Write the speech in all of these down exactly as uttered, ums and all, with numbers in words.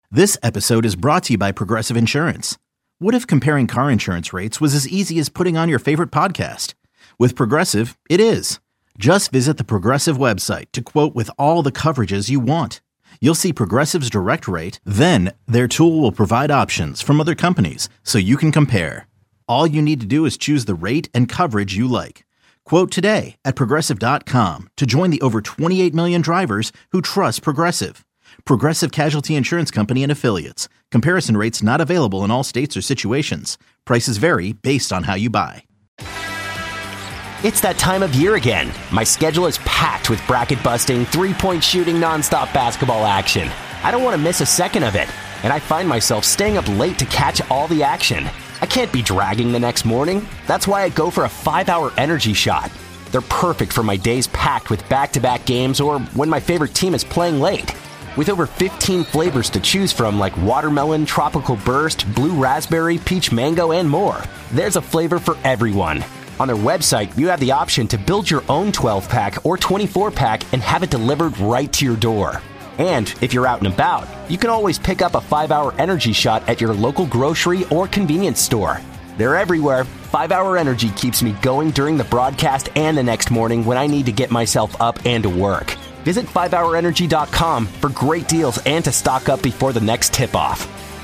This episode is brought to you by Progressive Insurance. What if comparing car insurance rates was as easy as putting on your favorite podcast? With Progressive, it is. Just visit the Progressive website to quote with all the coverages you want. You'll see Progressive's direct rate, then their tool will provide options from other companies so you can compare. All you need to do is choose the rate and coverage you like. Quote today at progressive dot com to join the over twenty-eight million drivers who trust Progressive. Progressive Casualty Insurance Company and Affiliates. Comparison rates not available in all states or situations. Prices vary based on how you buy. It's that time of year again. My schedule is packed with bracket-busting, three-point shooting, nonstop basketball action. I don't want to miss a second of it, and I find myself staying up late to catch all the action. I can't be dragging the next morning. That's why I go for a five-hour energy shot. They're perfect for my days packed with back-to-back games or when my favorite team is playing late. With over fifteen flavors to choose from like watermelon, tropical burst, blue raspberry, peach mango, and more, there's a flavor for everyone. On their website, you have the option to build your own twelve-pack or twenty-four-pack and have it delivered right to your door. And if you're out and about, you can always pick up a five-hour energy shot at your local grocery or convenience store. They're everywhere. five-hour Energy keeps me going during the broadcast and the next morning when I need to get myself up and to work. Visit five hour energy dot com for great deals and to stock up before the next tip-off.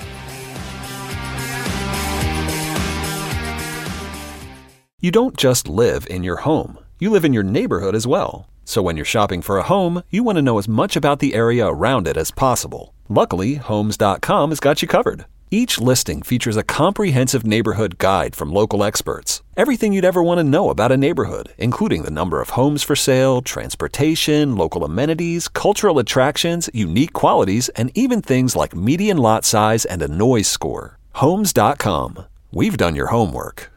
You don't just live in your home. You live in your neighborhood as well. So when you're shopping for a home, you want to know as much about the area around it as possible. Luckily, homes dot com has got you covered. Each listing features a comprehensive neighborhood guide from local experts. Everything you'd ever want to know about a neighborhood, including the number of homes for sale, transportation, local amenities, cultural attractions, unique qualities, and even things like median lot size and a noise score. homes dot com. We've done your homework.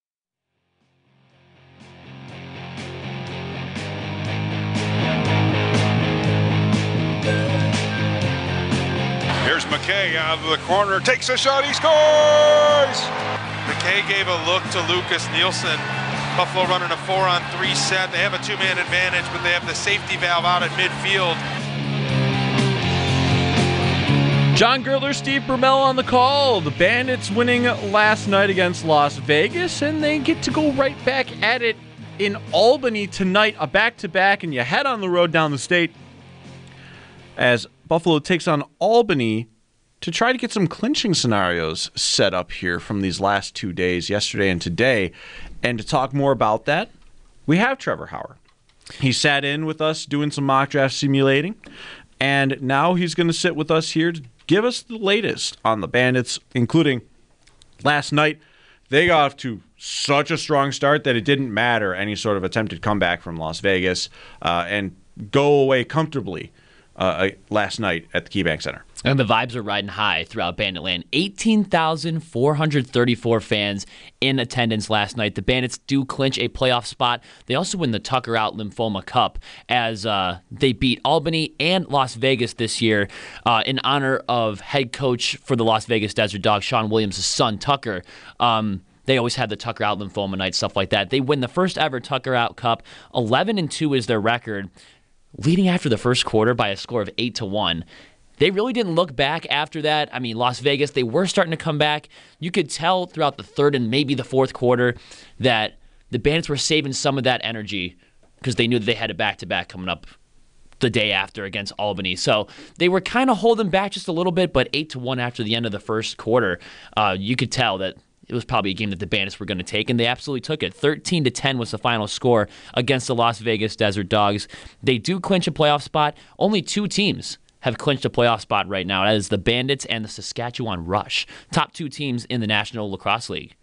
McKay out of the corner, takes a shot, he scores! McKay gave a look to Lucas Nielsen. Buffalo running a four on three set. They have a two-man advantage, but they have the safety valve out at midfield. John Gertler, Steve Bermel on the call. The Bandits winning last night against Las Vegas, and they get to go right back at it in Albany tonight, a back-to-back, and you head on the road down the state as Buffalo takes on Albany to try to get some clinching scenarios set up here from these last two days, yesterday and today. And to talk more about that, we have Trevor Hauer. He sat in with us doing some mock draft simulating, and now he's going to sit with us here to give us the latest on the Bandits, including last night. They got off to such a strong start that it didn't matter any sort of attempted comeback from Las Vegas uh, and go away comfortably uh, last night at the KeyBank Center. And the vibes are riding high throughout Banditland. eighteen thousand four hundred thirty-four fans in attendance last night. The Bandits do clinch a playoff spot. They also win the Tucker Out Lymphoma Cup as uh, they beat Albany and Las Vegas this year uh, in honor of head coach for the Las Vegas Desert Dogs, Sean Williams' son, Tucker. Um, They always had the Tucker Out Lymphoma night, stuff like that. They win the first ever Tucker Out Cup. eleven and two is their record, leading after the first quarter by a score of eight to one. They really didn't look back after that. I mean, Las Vegas, they were starting to come back. You could tell throughout the third and maybe the fourth quarter that the Bandits were saving some of that energy because they knew that they had a back-to-back coming up the day after against Albany. So they were kind of holding back just a little bit, but eight to one after the end of the first quarter, uh, you could tell that it was probably a game that the Bandits were going to take, and they absolutely took it. thirteen to ten was the final score against the Las Vegas Desert Dogs. They do clinch a playoff spot. Only two teams have clinched a playoff spot right now. That is the Bandits and the Saskatchewan Rush, top two teams in the National Lacrosse League.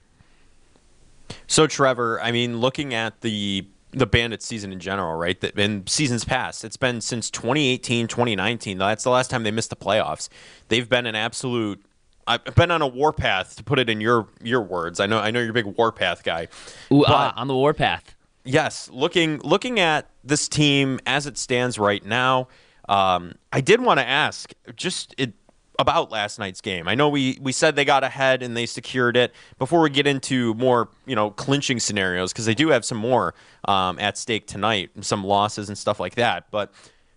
So, Trevor, I mean, looking at the the Bandits season in general, right, that in seasons past, it's been since twenty eighteen, twenty nineteen. That's the last time they missed the playoffs. They've been an absolute I've been on a warpath, to put it in your your words. I know I know you're a big warpath guy. Ooh, ah, on the warpath. Yes, looking looking at this team as it stands right now, Um, I did want to ask just it, about last night's game. I know we, we said they got ahead and they secured it. Before we get into more, you know, clinching scenarios, because they do have some more um, at stake tonight, some losses and stuff like that. But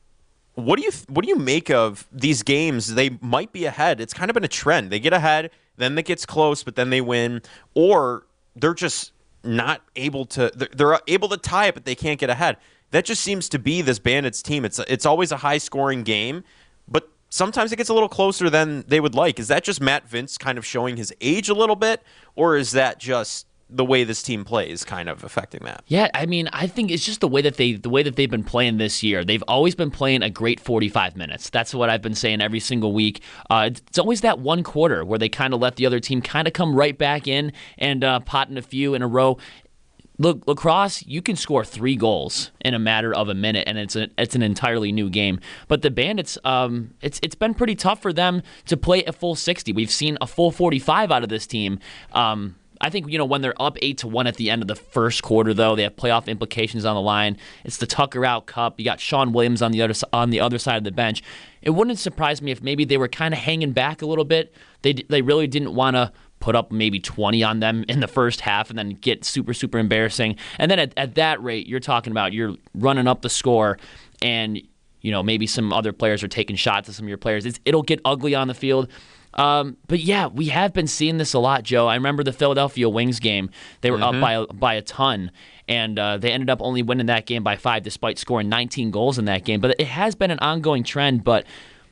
what do you what do you make of these games? They might be ahead. It's kind of been a trend. They get ahead, then it gets close, but then they win, or they're just not able to. They're, they're able to tie it, but they can't get ahead. That just seems to be this Bandits team. It's it's always a high scoring game, but sometimes it gets a little closer than they would like. Is that just Matt Vince kind of showing his age a little bit, or is that just the way this team plays kind of affecting that? Yeah, I mean, I think it's just the way that they the way that they've been playing this year. They've always been playing a great forty-five minutes. That's what I've been saying every single week. Uh, it's, it's always that one quarter where they kind of let the other team kind of come right back in and uh, pot in a few in a row. Look, lacrosse, you can score three goals in a matter of a minute, and it's a, it's an entirely new game. But the Bandits, um, it's it's been pretty tough for them to play a full sixty. We've seen a full forty-five out of this team. Um, I think, you know, when they're up eight to one at the end of the first quarter, though, they have playoff implications on the line. It's the Tucker Out Cup. You got Sean Williams on the other on the other side of the bench. It wouldn't surprise me if maybe they were kind of hanging back a little bit. They they really didn't want to put up maybe twenty on them in the first half and then get super, super embarrassing. And then at, at that rate, you're talking about you're running up the score and, you know, maybe some other players are taking shots at some of your players. It's, it'll get ugly on the field. Um, but yeah, we have been seeing this a lot, Joe. I remember the Philadelphia Wings game. They were mm-hmm. up by, by a ton, and uh, they ended up only winning that game by five despite scoring nineteen goals in that game. But it has been an ongoing trend, but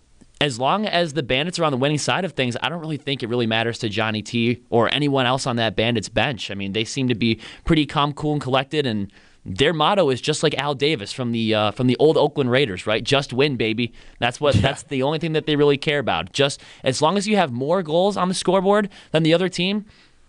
as long as the Bandits are on the winning side of things, I don't really think it really matters to Johnny T or anyone else on that Bandits bench. I mean, they seem to be pretty calm, cool, and collected, and their motto is just like Al Davis from the uh, from the old Oakland Raiders, right? Just win, baby. That's what. Yeah. That's the only thing that they really care about. Just as long as you have more goals on the scoreboard than the other team,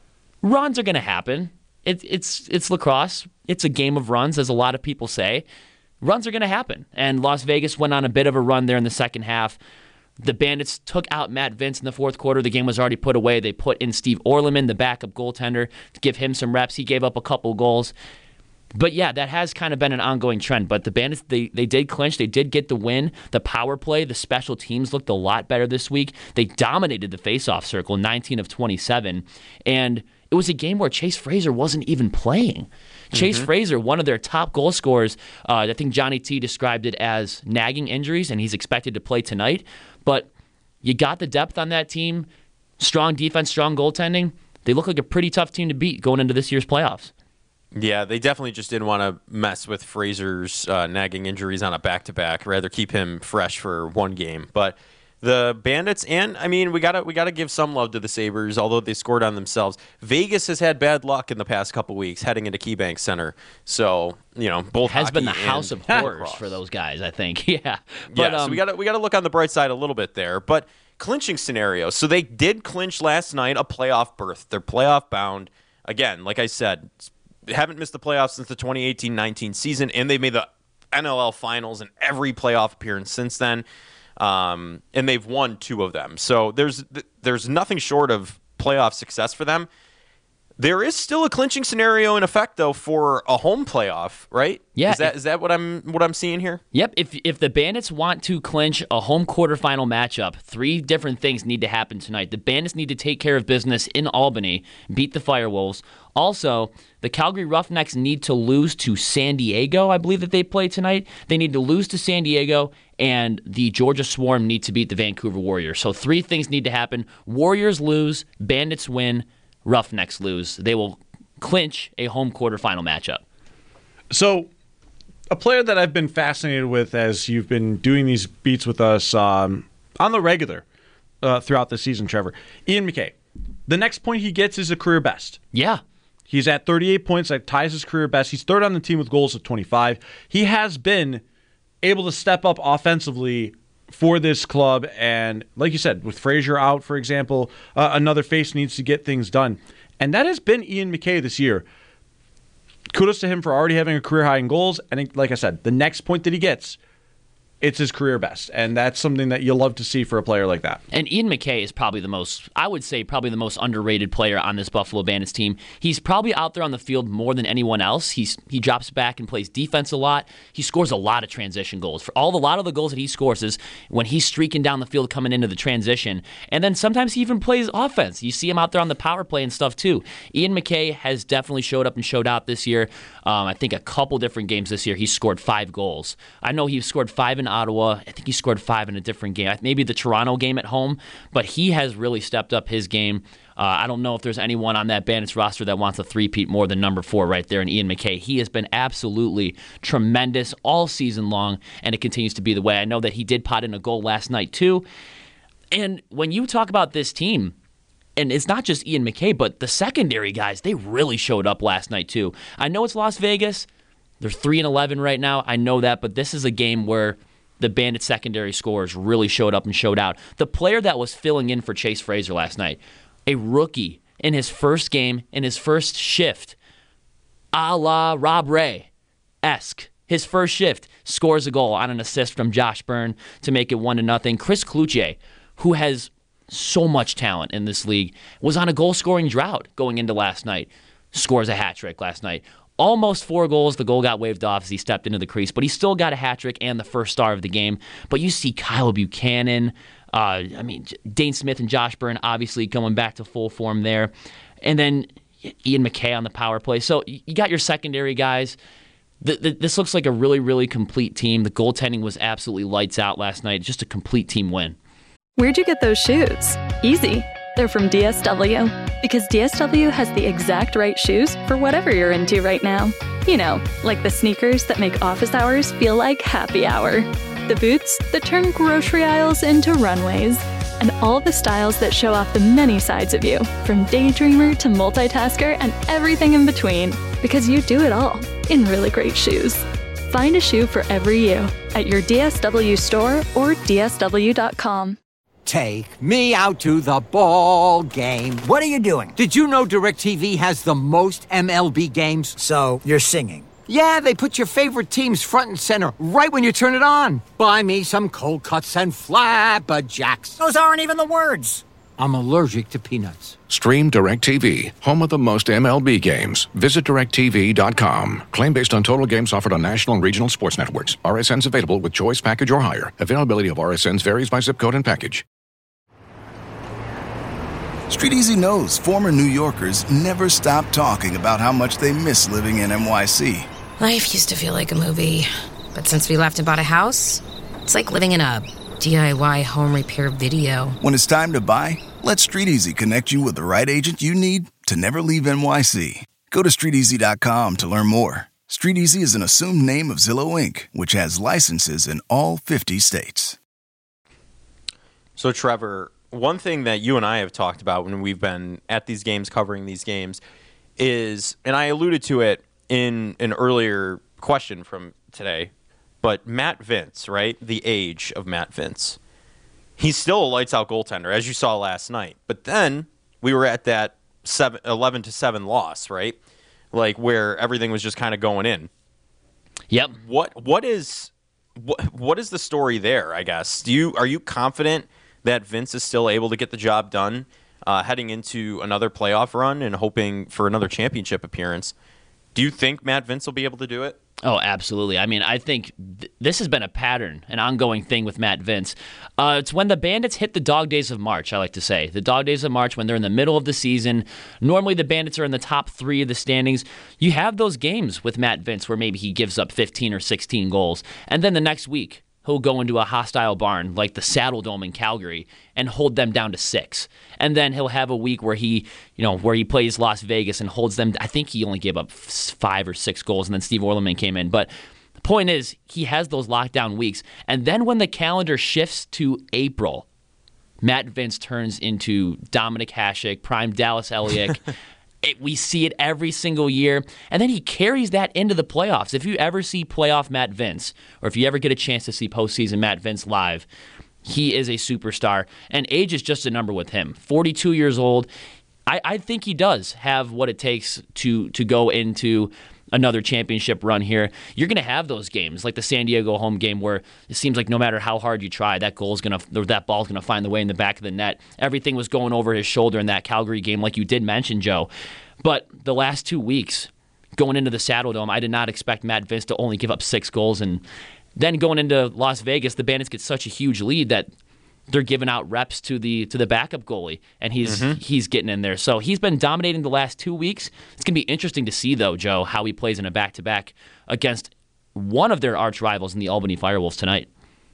runs are going to happen. It, it's it's lacrosse. It's a game of runs, as a lot of people say. Runs are going to happen, and Las Vegas went on a bit of a run there in the second half. The Bandits took out Matt Vince in the fourth quarter. The game was already put away. They put in Steve Orleman, the backup goaltender, to give him some reps. He gave up a couple goals. But yeah, that has kind of been an ongoing trend. But the Bandits, they, they did clinch. They did get the win. The power play, the special teams looked a lot better this week. They dominated the faceoff circle, nineteen of twenty-seven. And it was a game where Chase Fraser wasn't even playing. Chase mm-hmm. Fraser, one of their top goal scorers, uh, I think Johnny T described it as nagging injuries, and he's expected to play tonight. But you got the depth on that team, strong defense, strong goaltending. They look like a pretty tough team to beat going into this year's playoffs. Yeah, they definitely just didn't want to mess with Fraser's uh, nagging injuries on a back-to-back. Rather keep him fresh for one game. But the Bandits, and I mean, we gotta we gotta give some love to the Sabres, although they scored on themselves. Vegas has had bad luck in the past couple weeks heading into KeyBank Center. So you know, both has been the hockey house of and horrors for those guys, I think. Yeah, but, yeah. um, So we gotta we gotta look on the bright side a little bit there. But clinching scenario. So they did clinch last night a playoff berth. They're playoff bound. Again, like I said, haven't missed the playoffs since the twenty eighteen nineteen season, and they've made the N L L finals in every playoff appearance since then. Um, and they've won two of them. So there's there's nothing short of playoff success for them. There is still a clinching scenario in effect, though, for a home playoff, right? Yeah. Is that is that what I'm what I'm seeing here? Yep. If if the Bandits want to clinch a home quarterfinal matchup, three different things need to happen tonight. The Bandits need to take care of business in Albany, beat the Firewolves. Also, the Calgary Roughnecks need to lose to San Diego. I believe that they play tonight. They need to lose to San Diego, and the Georgia Swarm need to beat the Vancouver Warriors. So three things need to happen. Warriors lose, Bandits win, Roughnecks lose. They will clinch a home quarterfinal matchup. So, a player that I've been fascinated with as you've been doing these beats with us um, on the regular uh, throughout the season, Trevor, Ian McKay. The next point he gets is a career best. Yeah. He's at thirty-eight points. That ties his career best. He's third on the team with goals of twenty-five. He has been able to step up offensively for this club, and like you said, with Fraser out, for example, uh, another face needs to get things done. And that has been Ian McKay this year. Kudos to him for already having a career high in goals, and like I said, the next point that he gets, it's his career best, and that's something that you'll love to see for a player like that. And Ian McKay is probably the most, I would say, probably the most underrated player on this Buffalo Bandits team. He's probably out there on the field more than anyone else. He's he drops back and plays defense a lot. He scores a lot of transition goals. For all the, a lot of the goals that he scores is when he's streaking down the field coming into the transition. And then sometimes he even plays offense. You see him out there on the power play and stuff too. Ian McKay has definitely showed up and showed out this year. Um, I think a couple different games this year he scored five goals. I know he scored five in Ottawa. I think he scored five in a different game. Maybe the Toronto game at home, but he has really stepped up his game. Uh, I don't know if there's anyone on that Bandits roster that wants a three-peat more than number four right there in Ian McKay. He has been absolutely tremendous all season long, and it continues to be the way. I know that he did pot in a goal last night too. And when you talk about this team, and it's not just Ian McKay, but the secondary guys, they really showed up last night too. I know it's Las Vegas. They're three and eleven right now. I know that, but this is a game where the Bandits secondary scorers really showed up and showed out. The player that was filling in for Chase Fraser last night, a rookie in his first game, in his first shift, a la Rob Ray-esque. His first shift scores a goal on an assist from Josh Byrne to make it one to nothing. Chris Cloutier, who has so much talent in this league, was on a goal-scoring drought going into last night. Scores a hat trick last night. Almost four goals. The goal got waved off as he stepped into the crease, but he still got a hat trick and the first star of the game. But you see Kyle Buchanan, uh, I mean, Dane Smith and Josh Byrne obviously coming back to full form there. And then Ian McKay on the power play. So you got your secondary guys. The, the, this looks like a really, really complete team. The goaltending was absolutely lights out last night. Just a complete team win. Where'd you get those shoes? Easy. They're from D S W. Because D S W has the exact right shoes for whatever you're into right now. You know, like the sneakers that make office hours feel like happy hour. The boots that turn grocery aisles into runways. And all the styles that show off the many sides of you, from daydreamer to multitasker and everything in between. Because you do it all in really great shoes. Find a shoe for every you at your D S W store or D S W dot com. Take me out to the ball game. What are you doing? Did you know DirecTV has the most M L B games? So, you're singing? Yeah, they put your favorite teams front and center right when you turn it on. Buy me some cold cuts and flabberjacks. Those aren't even the words. I'm allergic to peanuts. Stream DirecTV, home of the most M L B games. Visit direct T V dot com. Claim based on total games offered on national and regional sports networks. R S Ns available with choice package or higher. Availability of R S Ns varies by zip code and package. Street Easy knows former New Yorkers never stop talking about how much they miss living in N Y C. Life used to feel like a movie, but since we left and bought a house, it's like living in a D I Y home repair video. When it's time to buy, let Street Easy connect you with the right agent you need to never leave N Y C. Go to street easy dot com to learn more. Street Easy is an assumed name of Zillow Incorporated, which has licenses in all fifty states. So, Trevor, one thing that you and I have talked about when we've been at these games, covering these games, is, and I alluded to it in an earlier question from today, but Matt Vince, right? The age of Matt Vince. He's still a lights-out goaltender, as you saw last night. But then we were at that seven, eleven to seven loss, right? Like where everything was just kind of going in. Yep. What what is what, what is the story there, I guess? Do you are you confident that Vince is still able to get the job done uh, heading into another playoff run and hoping for another championship appearance? Do you think Matt Vince will be able to do it? Oh, absolutely. I mean, I think th- this has been a pattern, an ongoing thing with Matt Vince. Uh, it's when the Bandits hit the dog days of March, I like to say. The dog days of March, when they're in the middle of the season. Normally the Bandits are in the top three of the standings. You have those games with Matt Vince where maybe he gives up fifteen or sixteen goals. And then the next week, he'll go into a hostile barn like the Saddle Dome in Calgary and hold them down to six. And then he'll have a week where he, you know, where he plays Las Vegas and holds them. I think he only gave up five or six goals, and then Steve Orleman came in. But the point is, he has those lockdown weeks. And then when the calendar shifts to April, Matt Vince turns into Dominic Hasek, prime Dallas Elliott. It, we see it every single year, and then he carries that into the playoffs. If you ever see playoff Matt Vince, or if you ever get a chance to see postseason Matt Vince live, he is a superstar, and age is just a number with him. forty-two years old. I, I think he does have what it takes to to go into another championship run here. You're going to have those games, like the San Diego home game, where it seems like no matter how hard you try, that goal's going to, that ball's going to find the way in the back of the net. Everything was going over his shoulder in that Calgary game, like you did mention, Joe. But the last two weeks, going into the Saddle Dome, I did not expect Matt Vince to only give up six goals. And then going into Las Vegas, the Bandits get such a huge lead that they're giving out reps to the to the backup goalie, and he's mm-hmm. he's getting in there. So he's been dominating the last two weeks. It's going to be interesting to see, though, Joe, how he plays in a back-to-back against one of their arch rivals in the Albany Firewolves tonight.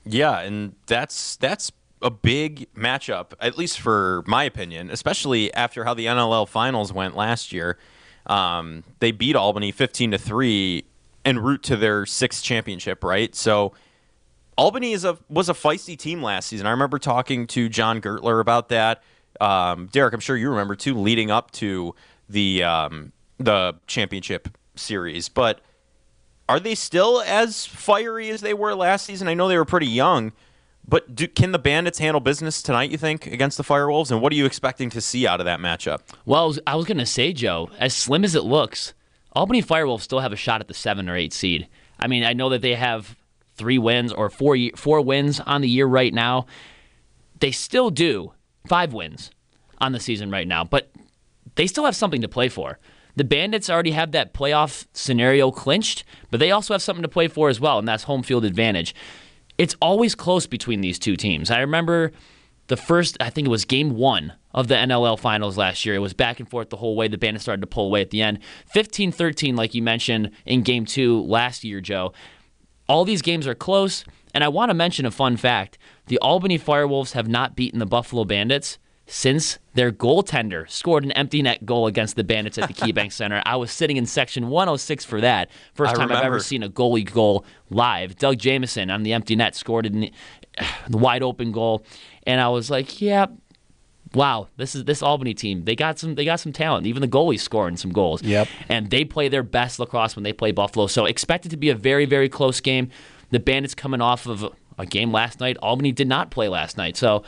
Yeah, and that's that's a big matchup, at least for my opinion, especially after how the N L L finals went last year. Um, they beat Albany fifteen to three en route to their sixth championship, right? So Albany is a was a feisty team last season. I remember talking to John Gertler about that. Um, Derek, I'm sure you remember too, leading up to the um, the championship series. But are they still as fiery as they were last season? I know they were pretty young, but do, can the Bandits handle business tonight, you think, against the Firewolves? And what are you expecting to see out of that matchup? Well, I was, I was going to say, Joe, as slim as it looks, Albany Firewolves still have a shot at the seven or eight seed. I mean, I know that they have three wins or four four wins on the year right now. They still do five wins on the season right now, but they still have something to play for. The Bandits already have that playoff scenario clinched, but they also have something to play for as well, and that's home field advantage. It's always close between these two teams. I remember the first, I think it was game one of the N L L finals last year. It was back and forth the whole way. The Bandits started to pull away at the end. fifteen thirteen, like you mentioned, in game two last year, Joe. All these games are close, and I want to mention a fun fact. The Albany Firewolves have not beaten the Buffalo Bandits since their goaltender scored an empty net goal against the Bandits at the KeyBank Center. I was sitting in section one oh six for that. First I time remember. I've ever seen a goalie goal live. Doug Jamieson on the empty net scored in the, the wide open goal, and I was like, yeah, wow, this is this Albany team. They got some they got some talent. Even the goalie's scoring some goals. Yep. And they play their best lacrosse when they play Buffalo. So expect it to be a very, very close game. The Bandits coming off of a game last night. Albany did not play last night. So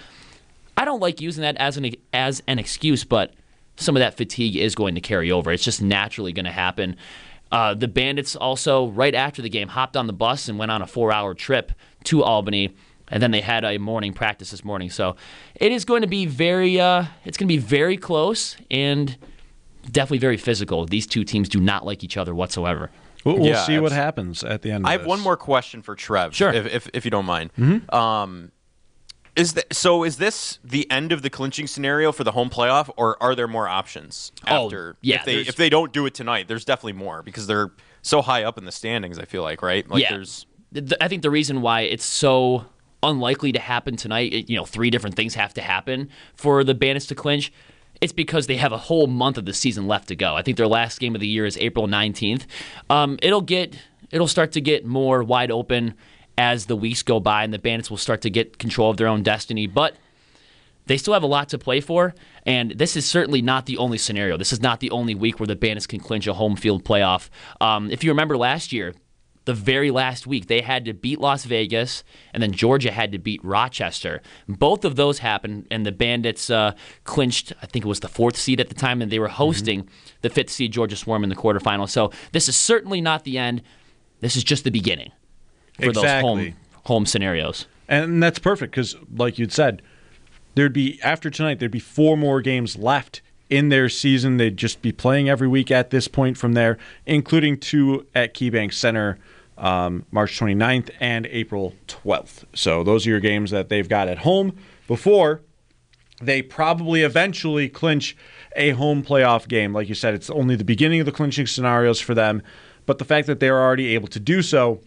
I don't like using that as an as an excuse, but some of that fatigue is going to carry over. It's just naturally going to happen. Uh, the Bandits also, right after the game, hopped on the bus and went on a four-hour trip to Albany, and then they had a morning practice this morning. So it is going to be very, uh, it's going to be very close and definitely very physical. These two teams do not like each other whatsoever. We'll, we'll Yeah, see what abs- happens at the end of I have this. one more question for Trev, Sure. if, if, if you don't mind. Mhm. Um, is that, so is this the end of the clinching scenario for the home playoff, or are there more options Oh, after? yeah, if they there's- if they don't do it tonight, there's definitely more because they're so high up in the standings, I feel like, right? Like yeah. there's Th- I think the reason why it's so unlikely to happen tonight, it- you know, three different things have to happen for the Bandits to clinch. It's because they have a whole month of the season left to go. I think their last game of the year is April nineteenth. Um, it'll get, it'll start to get more wide open as the weeks go by, and the Bandits will start to get control of their own destiny. But they still have a lot to play for, and this is certainly not the only scenario. This is not the only week where the Bandits can clinch a home field playoff. Um, if you remember last year, the very last week, they had to beat Las Vegas, and then Georgia had to beat Rochester. Both of those happened, and the Bandits uh, clinched, I think it was the fourth seed at the time, and they were hosting mm-hmm. the fifth seed Georgia Swarm in the quarterfinals. So this is certainly not the end. This is just the beginning for Exactly. those home home scenarios. And that's perfect because, like you'd said, there'd be, after tonight, there'd be four more games left in their season. They'd just be playing every week at this point from there, including two at KeyBank Center, um, March twenty-ninth and April twelfth. So those are your games that they've got at home before they probably eventually clinch a home playoff game. Like you said, it's only the beginning of the clinching scenarios for them, but the fact that they're already able to do so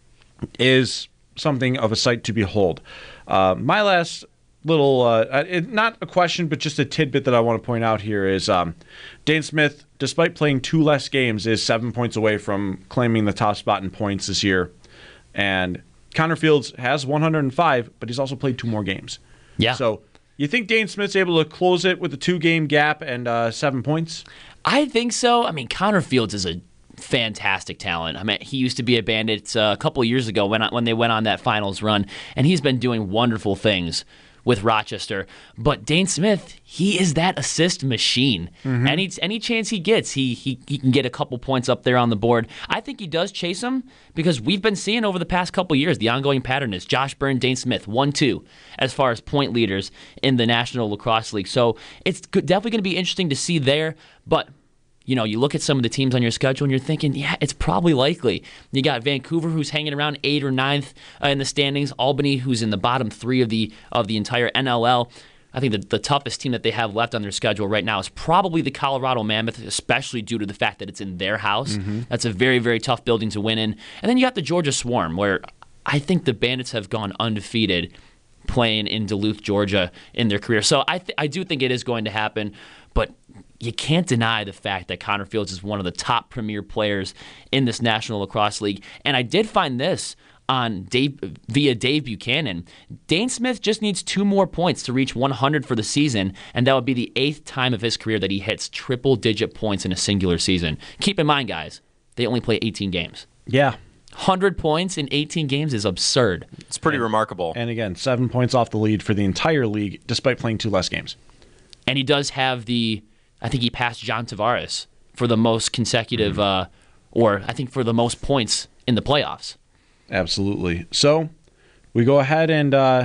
is something of a sight to behold. Uh, my last little, uh, it, not a question, but just a tidbit that I want to point out here is um, Dane Smith, despite playing two less games, is seven points away from claiming the top spot in points this year. And Connor Fields has one hundred five, but he's also played two more games. Yeah. So you think Dane Smith's able to close it with a two-game gap and uh, seven points? I think so. I mean, Connor Fields is a fantastic talent. I mean, he used to be a Bandit uh, a couple of years ago when when they went on that finals run, and he's been doing wonderful things with Rochester. But Dane Smith, he is that assist machine. Mm-hmm. Any any chance he gets, he, he he can get a couple points up there on the board. I think he does chase him because we've been seeing over the past couple of years, the ongoing pattern is Josh Byrne, Dane Smith, one two as far as point leaders in the National Lacrosse League. So it's definitely going to be interesting to see there, but you know, you look at some of the teams on your schedule and you're thinking, yeah, it's probably likely. You got Vancouver, who's hanging around eighth or ninth uh, in the standings. Albany, who's in the bottom three of the of the entire N L L. I think the, the toughest team that they have left on their schedule right now is probably the Colorado Mammoth, especially due to the fact that it's in their house. Mm-hmm. That's a very, very tough building to win in. And then you got the Georgia Swarm, where I think the Bandits have gone undefeated playing in Duluth, Georgia in their career. So I th- I do think it is going to happen, but you can't deny the fact that Connor Fields is one of the top premier players in this National Lacrosse League. And I did find this on Dave, via Dave Buchanan. Dane Smith just needs two more points to reach one hundred for the season, and that would be the eighth time of his career that he hits triple-digit points in a singular season. Keep in mind, guys, they only play eighteen games. Yeah. one hundred points in eighteen games is absurd. It's pretty and, remarkable. And again, seven points off the lead for the entire league, despite playing two less games. And he does have the, I think he passed John Tavares for the most consecutive, mm-hmm. uh, or I think for the most points in the playoffs. Absolutely. So we go ahead and uh,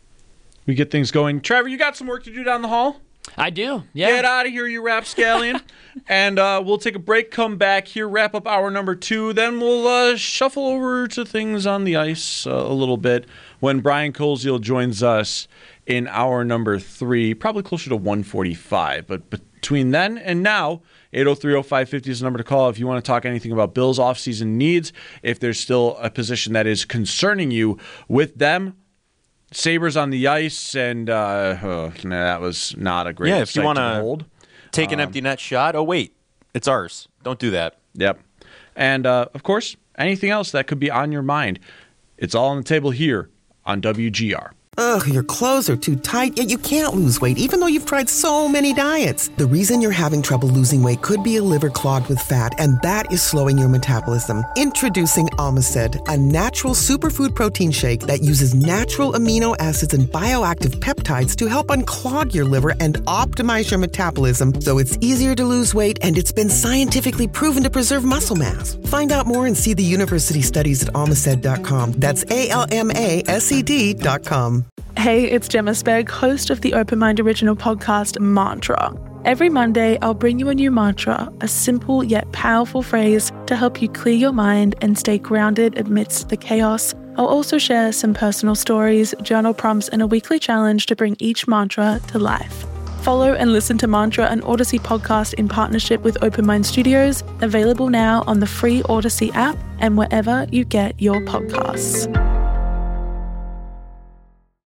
we get things going. Trevor, you got some work to do down the hall? I do, yeah. Get out of here, you rapscallion. And uh, we'll take a break, come back here, wrap up hour number two. Then we'll uh, shuffle over to things on the ice uh, a little bit when Brian Koziel joins us in hour number three, probably closer to one forty-five. But between then and now, eight oh three oh five fifty is the number to call if you want to talk anything about Bills' offseason needs, if there's still a position that is concerning you with them. Sabres on the ice, and uh, oh, nah, that was not a great yeah, if you want to hold. Take an um, empty net shot, oh, wait, it's ours. Don't do that. Yep. And, uh, of course, anything else that could be on your mind, it's all on the table here on W G R. Ugh, your clothes are too tight, yet you can't lose weight, even though you've tried so many diets. The reason you're having trouble losing weight could be a liver clogged with fat, and that is slowing your metabolism. Introducing Omicid, a natural superfood protein shake that uses natural amino acids and bioactive peptides to help unclog your liver and optimize your metabolism so it's easier to lose weight, and it's been scientifically proven to preserve muscle mass. Find out more and see the university studies at omicid dot com. That's A L M A S E D dot com. Hey, it's Gemma Spegg, host of the Open Mind original podcast, Mantra. Every Monday, I'll bring you a new mantra, a simple yet powerful phrase to help you clear your mind and stay grounded amidst the chaos. I'll also share some personal stories, journal prompts, and a weekly challenge to bring each mantra to life. Follow and listen to Mantra, an Odyssey podcast in partnership with Open Mind Studios, available now on the free Odyssey app and wherever you get your podcasts.